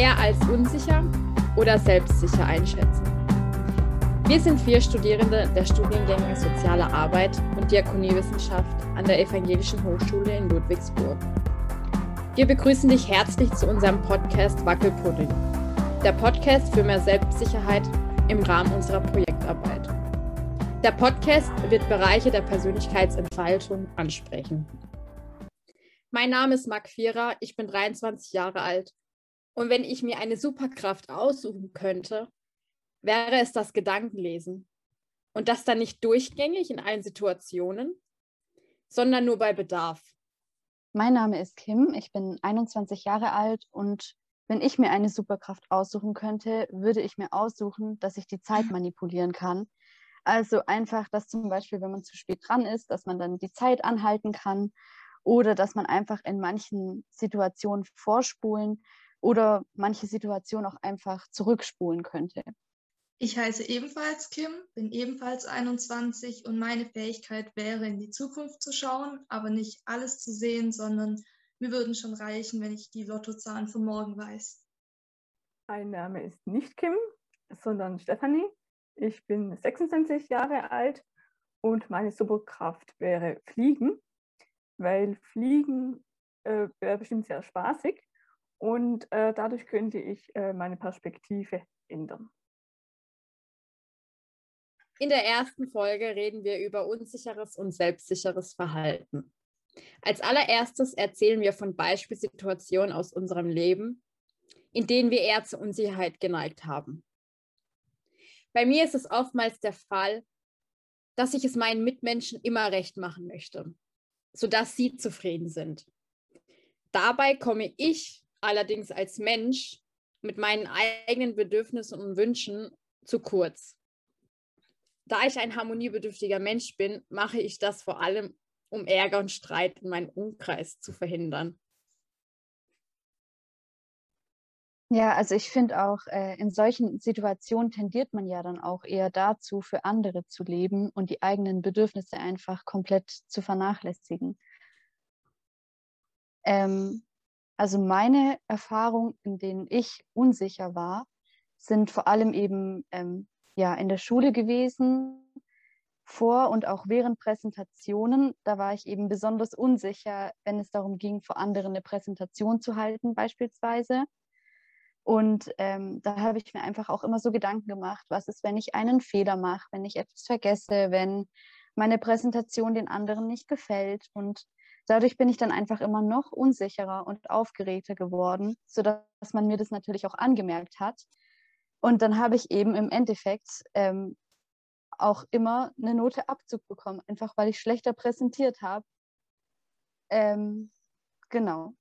eher als unsicher oder selbstsicher einschätzen? Wir sind 4 Studierende der Studiengänge Soziale Arbeit und Diakoniewissenschaft an der Evangelischen Hochschule in Ludwigsburg. Wir begrüßen dich herzlich zu unserem Podcast Wackelpudding, der Podcast für mehr Selbstsicherheit im Rahmen unserer Projektarbeit. Der Podcast wird Bereiche der Persönlichkeitsentfaltung ansprechen. Mein Name ist Marc Vierer, ich bin 23 Jahre alt und wenn ich mir eine Superkraft aussuchen könnte, wäre es das Gedankenlesen. Und das dann nicht durchgängig in allen Situationen, sondern nur bei Bedarf. Mein Name ist Kim, ich bin 21 Jahre alt und wenn ich mir eine Superkraft aussuchen könnte, würde ich mir aussuchen, dass ich die Zeit manipulieren kann. Also einfach, dass zum Beispiel, wenn man zu spät dran ist, dass man dann die Zeit anhalten kann oder dass man einfach in manchen Situationen vorspulen oder manche Situationen auch einfach zurückspulen könnte. Ich heiße ebenfalls Kim, bin ebenfalls 21 und meine Fähigkeit wäre, in die Zukunft zu schauen, aber nicht alles zu sehen, sondern mir würden schon reichen, wenn ich die Lottozahlen von morgen weiß. Mein Name ist nicht Kim, sondern Stefanie. Ich bin 26 Jahre alt und meine Superkraft wäre Fliegen, weil Fliegen wäre bestimmt sehr spaßig und dadurch könnte ich meine Perspektive ändern. In der ersten Folge reden wir über unsicheres und selbstsicheres Verhalten. Als allererstes erzählen wir von Beispielsituationen aus unserem Leben, in denen wir eher zur Unsicherheit geneigt haben. Bei mir ist es oftmals der Fall, dass ich es meinen Mitmenschen immer recht machen möchte, sodass sie zufrieden sind. Dabei komme ich allerdings als Mensch mit meinen eigenen Bedürfnissen und Wünschen zu kurz. Da ich ein harmoniebedürftiger Mensch bin, mache ich das vor allem, um Ärger und Streit in meinem Umkreis zu verhindern. Ja, also ich finde auch, in solchen Situationen tendiert man ja dann auch eher dazu, für andere zu leben und die eigenen Bedürfnisse einfach komplett zu vernachlässigen. Also meine Erfahrungen, in denen ich unsicher war, sind vor allem eben ja, in der Schule gewesen, vor und auch während Präsentationen. Da war ich eben besonders unsicher, wenn es darum ging, vor anderen eine Präsentation zu halten beispielsweise. Und da habe ich mir einfach auch immer so Gedanken gemacht, was ist, wenn ich einen Fehler mache, wenn ich etwas vergesse, wenn meine Präsentation den anderen nicht gefällt. Und dadurch bin ich dann einfach immer noch unsicherer und aufgeregter geworden, sodass man mir das natürlich auch angemerkt hat. Und dann habe ich eben im Endeffekt auch immer eine Note Abzug bekommen, einfach weil ich schlechter präsentiert habe. Genau.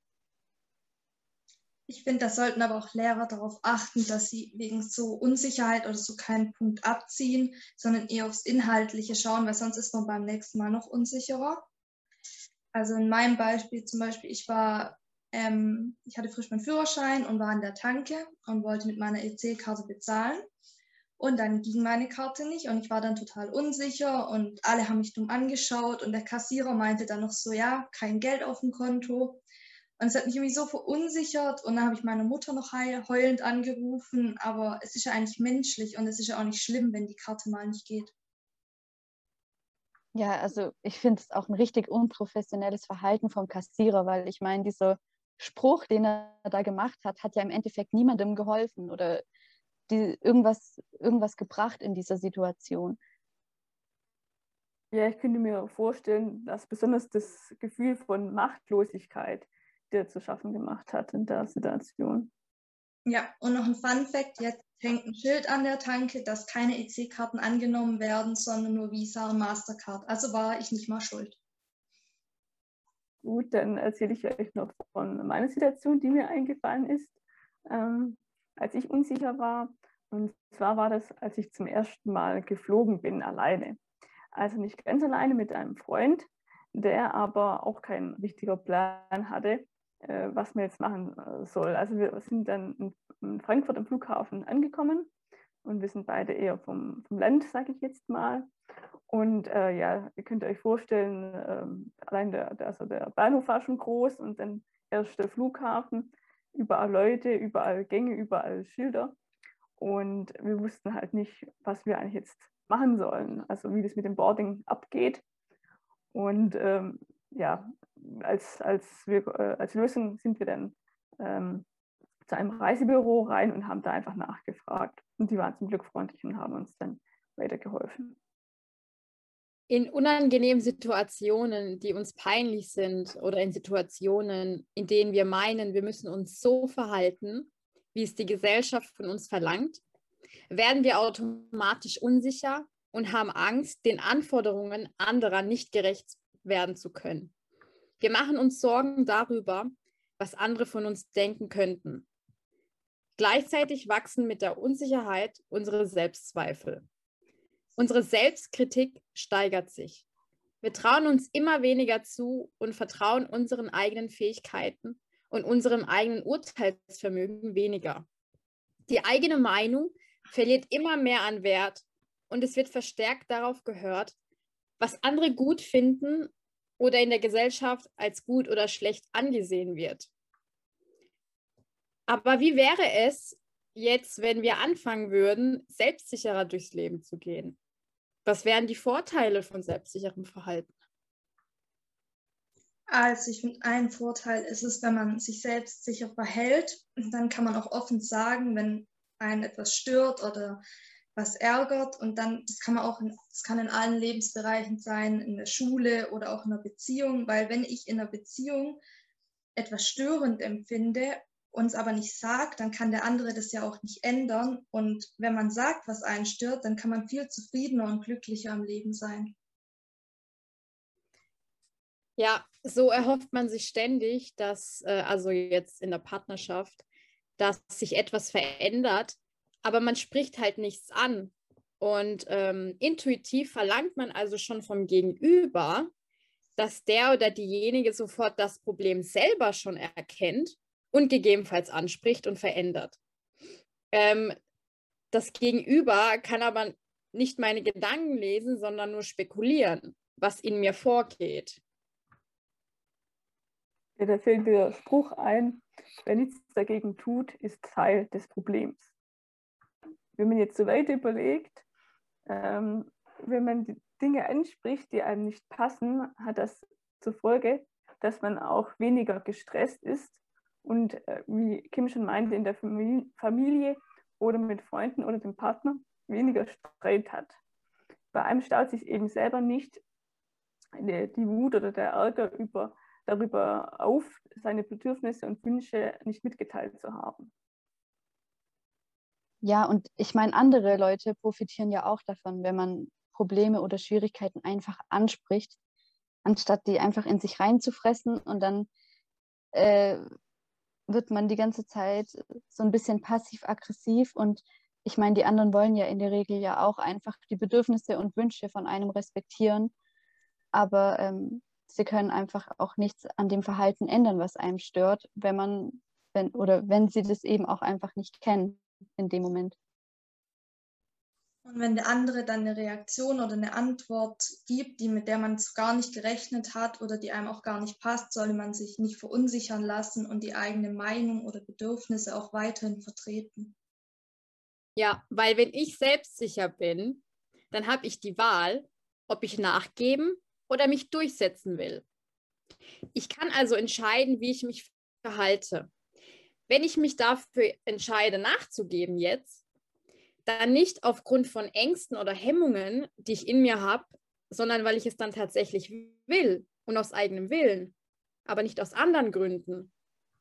Ich finde, da sollten aber auch Lehrer darauf achten, dass sie wegen so Unsicherheit oder so keinen Punkt abziehen, sondern eher aufs Inhaltliche schauen, weil sonst ist man beim nächsten Mal noch unsicherer. Also in meinem Beispiel zum Beispiel, ich hatte frisch meinen Führerschein und war an der Tanke und wollte mit meiner EC-Karte bezahlen. Und dann ging meine Karte nicht und ich war dann total unsicher und alle haben mich dumm angeschaut und der Kassierer meinte dann noch so, ja, kein Geld auf dem Konto. Und es hat mich irgendwie so verunsichert und dann habe ich meine Mutter noch heulend angerufen, aber es ist ja eigentlich menschlich und es ist ja auch nicht schlimm, wenn die Karte mal nicht geht. Ja, also ich finde es auch ein richtig unprofessionelles Verhalten vom Kassierer, weil ich meine, dieser Spruch, den er da gemacht hat, hat ja im Endeffekt niemandem geholfen oder irgendwas gebracht in dieser Situation. Ja, ich könnte mir vorstellen, dass besonders das Gefühl von Machtlosigkeit dir zu schaffen gemacht hat in der Situation. Ja, und noch ein Fun-Fact, jetzt hängt ein Schild an der Tanke, dass keine EC-Karten angenommen werden, sondern nur Visa und Mastercard. Also war ich nicht mal schuld. Gut, dann erzähle ich euch noch von meiner Situation, die mir eingefallen ist, als ich unsicher war. Und zwar war das, als ich zum ersten Mal geflogen bin, alleine. Also nicht ganz alleine mit einem Freund, der aber auch keinen richtigen Plan hatte, was man jetzt machen soll. Also wir sind dann in Frankfurt am Flughafen angekommen und wir sind beide eher vom Land, sage ich jetzt mal. Und ja, ihr könnt euch vorstellen, allein der Bahnhof war schon groß und dann erst der Flughafen. überall Leute, überall Gänge, überall Schilder. Und wir wussten halt nicht, was wir eigentlich jetzt machen sollen, also wie das mit dem Boarding abgeht. Und ja, als Lösung sind wir dann zu einem Reisebüro rein und haben da einfach nachgefragt. Und die waren zum Glück freundlich und haben uns dann weitergeholfen. In unangenehmen Situationen, die uns peinlich sind, oder in Situationen, in denen wir meinen, wir müssen uns so verhalten, wie es die Gesellschaft von uns verlangt, werden wir automatisch unsicher und haben Angst, den Anforderungen anderer nicht gerecht werden zu können. Wir machen uns Sorgen darüber, was andere von uns denken könnten. Gleichzeitig wachsen mit der Unsicherheit unsere Selbstzweifel. Unsere Selbstkritik steigert sich. Wir trauen uns immer weniger zu und vertrauen unseren eigenen Fähigkeiten und unserem eigenen Urteilsvermögen weniger. Die eigene Meinung verliert immer mehr an Wert und es wird verstärkt darauf gehört, was andere gut finden oder in der Gesellschaft als gut oder schlecht angesehen wird. Aber wie wäre es jetzt, wenn wir anfangen würden, selbstsicherer durchs Leben zu gehen? Was wären die Vorteile von selbstsicherem Verhalten? Also ich finde, ein Vorteil ist es, wenn man sich selbstsicher verhält, dann kann man auch offen sagen, wenn einen etwas stört oder was ärgert. Und dann, das kann in allen Lebensbereichen sein, in der Schule oder auch in einer Beziehung, weil wenn ich in einer Beziehung etwas störend empfinde, uns aber nicht sagt, dann kann der andere das ja auch nicht ändern. Und wenn man sagt, was einen stört, dann kann man viel zufriedener und glücklicher im Leben sein. Ja, so erhofft man sich ständig, dass, also jetzt in der Partnerschaft, dass sich etwas verändert, aber man spricht halt nichts an. Und intuitiv verlangt man also schon vom Gegenüber, dass der oder diejenige sofort das Problem selber schon erkennt und gegebenenfalls anspricht und verändert. Das Gegenüber kann aber nicht meine Gedanken lesen, sondern nur spekulieren, was in mir vorgeht. Ja, da fällt der Spruch ein, wer nichts dagegen tut, ist Teil des Problems. Wenn man jetzt so weiter überlegt, wenn man die Dinge anspricht, die einem nicht passen, hat das zur Folge, dass man auch weniger gestresst ist und, wie Kim schon meinte, in der Familie oder mit Freunden oder dem Partner weniger Streit hat. Bei einem staut sich eben selber nicht die Wut oder der Ärger darüber auf, seine Bedürfnisse und Wünsche nicht mitgeteilt zu haben. Ja, und ich meine, andere Leute profitieren ja auch davon, wenn man Probleme oder Schwierigkeiten einfach anspricht, anstatt die einfach in sich reinzufressen und dann wird man die ganze Zeit so ein bisschen passiv-aggressiv und ich meine, die anderen wollen ja in der Regel ja auch einfach die Bedürfnisse und Wünsche von einem respektieren, aber sie können einfach auch nichts an dem Verhalten ändern, was einem stört, wenn sie das eben auch einfach nicht kennen in dem Moment. Und wenn der andere dann eine Reaktion oder eine Antwort gibt, mit der man gar nicht gerechnet hat oder die einem auch gar nicht passt, solle man sich nicht verunsichern lassen und die eigene Meinung oder Bedürfnisse auch weiterhin vertreten. Ja, weil wenn ich selbstsicher bin, dann habe ich die Wahl, ob ich nachgeben oder mich durchsetzen will. Ich kann also entscheiden, wie ich mich verhalte. Wenn ich mich dafür entscheide, nachzugeben jetzt, dann nicht aufgrund von Ängsten oder Hemmungen, die ich in mir habe, sondern weil ich es dann tatsächlich will und aus eigenem Willen, aber nicht aus anderen Gründen.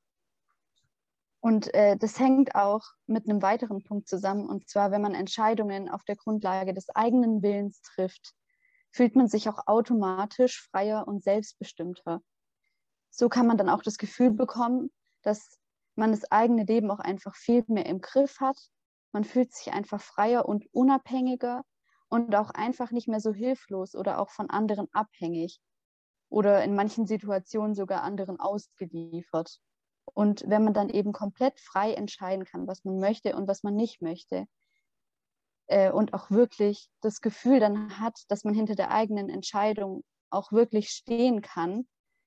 Und das hängt auch mit einem weiteren Punkt zusammen, und zwar, wenn man Entscheidungen auf der Grundlage des eigenen Willens trifft, fühlt man sich auch automatisch freier und selbstbestimmter. So kann man dann auch das Gefühl bekommen, dass man das eigene Leben auch einfach viel mehr im Griff hat. Man fühlt sich einfach freier und unabhängiger und auch einfach nicht mehr so hilflos oder auch von anderen abhängig oder in manchen Situationen sogar anderen ausgeliefert. Und wenn man dann eben komplett frei entscheiden kann, was man möchte und was man nicht möchte, und auch wirklich das Gefühl dann hat, dass man hinter der eigenen Entscheidung auch wirklich stehen kann,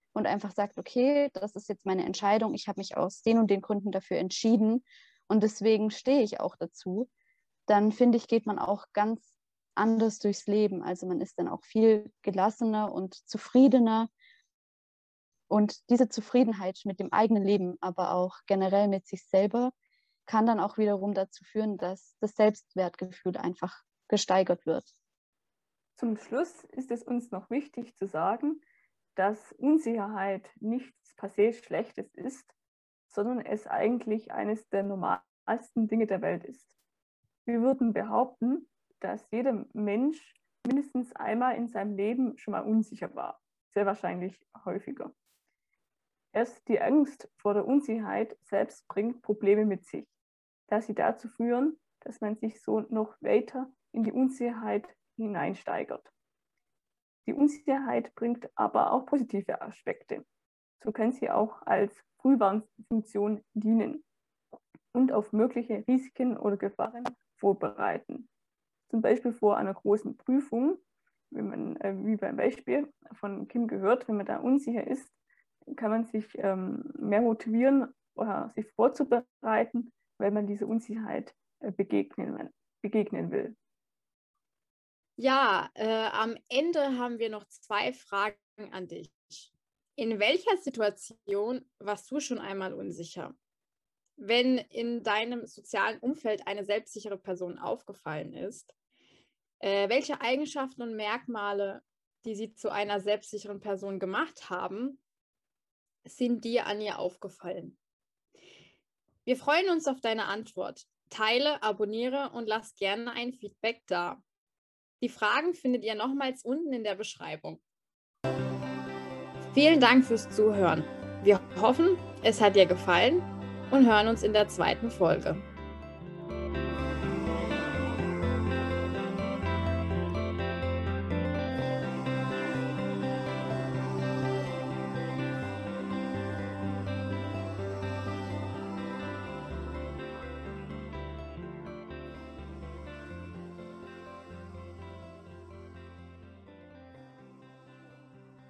und einfach sagt, okay, das ist jetzt meine Entscheidung, ich habe mich aus den und den Gründen dafür entschieden und deswegen stehe ich auch dazu, dann finde ich, geht man auch ganz anders durchs Leben. Also man ist dann auch viel gelassener und zufriedener. Und diese Zufriedenheit mit dem eigenen Leben, aber auch generell mit sich selber, kann dann auch wiederum dazu führen, dass das Selbstwertgefühl einfach gesteigert wird. Zum Schluss ist es uns noch wichtig zu sagen, dass Unsicherheit nichts per se Schlechtes ist, sondern es eigentlich eines der normalsten Dinge der Welt ist. Wir würden behaupten, dass jeder Mensch mindestens einmal in seinem Leben schon mal unsicher war, sehr wahrscheinlich häufiger. Erst die Angst vor der Unsicherheit selbst bringt Probleme mit sich, da sie dazu führen, dass man sich so noch weiter in die Unsicherheit hineinsteigert. Die Unsicherheit bringt aber auch positive Aspekte. So kann sie auch als Frühwarnfunktion dienen und auf mögliche Risiken oder Gefahren vorbereiten. Zum Beispiel vor einer großen Prüfung, wenn man, wie beim Beispiel von Kim gehört, wenn man da unsicher ist, kann man sich mehr motivieren oder sich vorzubereiten, weil man dieser Unsicherheit begegnen will. Ja, am Ende haben wir noch 2 Fragen an dich. In welcher Situation warst du schon einmal unsicher? Wenn in deinem sozialen Umfeld eine selbstsichere Person aufgefallen ist, welche Eigenschaften und Merkmale, die sie zu einer selbstsicheren Person gemacht haben, sind dir an ihr aufgefallen? Wir freuen uns auf deine Antwort. Teile, abonniere und lass gerne ein Feedback da. Die Fragen findet ihr nochmals unten in der Beschreibung. Vielen Dank fürs Zuhören. Wir hoffen, es hat dir gefallen und hören uns in der 2. Folge.